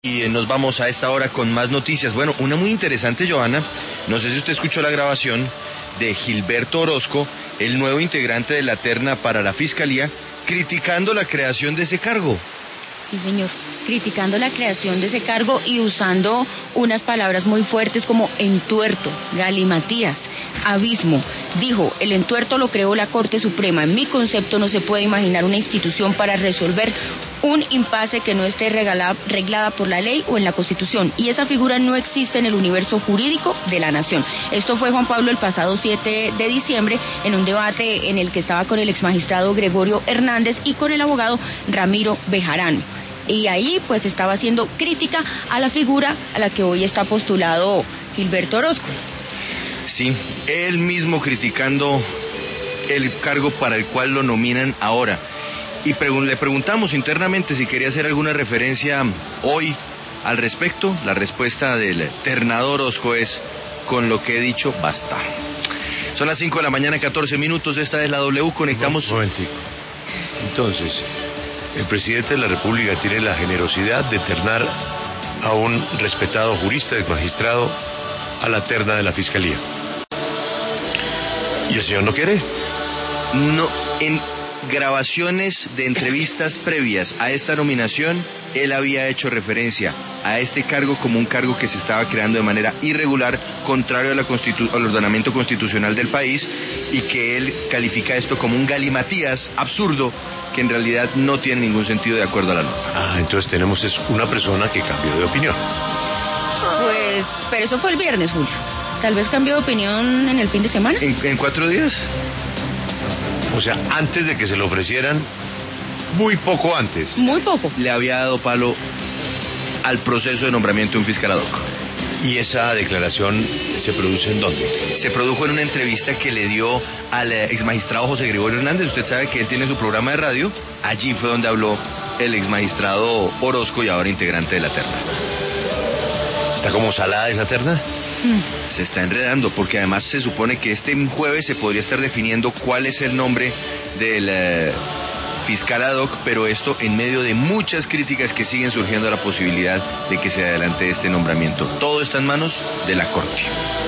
Y nos vamos a esta hora con más noticias. Bueno, una muy interesante, Johanna. No sé si usted escuchó la grabación de Gilberto Orozco, el nuevo integrante de la terna para la Fiscalía, criticando la creación de ese cargo. Sí, señor, criticando la creación de ese cargo y usando unas palabras muy fuertes como entuerto, galimatías, abismo. Dijo, el entuerto lo creó la Corte Suprema. En mi concepto no se puede imaginar una institución para resolver un impasse que no esté reglada por la ley o en la Constitución. Y esa figura no existe en el universo jurídico de la nación. Esto fue Juan Pablo el pasado 7 de diciembre en un debate en el que estaba con el exmagistrado Gregorio Hernández y con el abogado Ramiro Bejarano. Y ahí pues estaba haciendo crítica a la figura a la que hoy está postulado Gilberto Orozco. Sí, él mismo criticando el cargo para el cual lo nominan ahora. Y le preguntamos internamente si quería hacer alguna referencia hoy al respecto. La respuesta del ternador Orozco es, con lo que he dicho, basta. Son las 5 de la mañana, 14 minutos, esta es la W, conectamos... Un momentico. Entonces, el presidente de la República tiene la generosidad de ternar a un respetado jurista, magistrado, a la terna de la Fiscalía. ¿Y el señor no quiere? No, en grabaciones de entrevistas previas a esta nominación, él había hecho referencia a este cargo como un cargo que se estaba creando de manera irregular, contrario al ordenamiento constitucional del país, y que él califica esto como un galimatías absurdo, que en realidad no tiene ningún sentido de acuerdo a la norma. Entonces tenemos una persona que cambió de opinión. Pues, pero eso fue el viernes, Julio. Tal vez cambió de opinión en el fin de semana. ¿En 4 días? O sea, antes de que se lo ofrecieran, muy poco antes. Muy poco. Le había dado palo al proceso de nombramiento de un fiscal ad hoc. ¿Y esa declaración se produce en dónde? Se produjo en una entrevista que le dio al exmagistrado José Gregorio Hernández. Usted sabe que él tiene su programa de radio. Allí fue donde habló el exmagistrado Orozco y ahora integrante de la terna. ¿Está como salada esa terna? Se está enredando porque además se supone que este jueves se podría estar definiendo cuál es el nombre del fiscal ad hoc, pero esto en medio de muchas críticas que siguen surgiendo a la posibilidad de que se adelante este nombramiento. Todo está en manos de la Corte.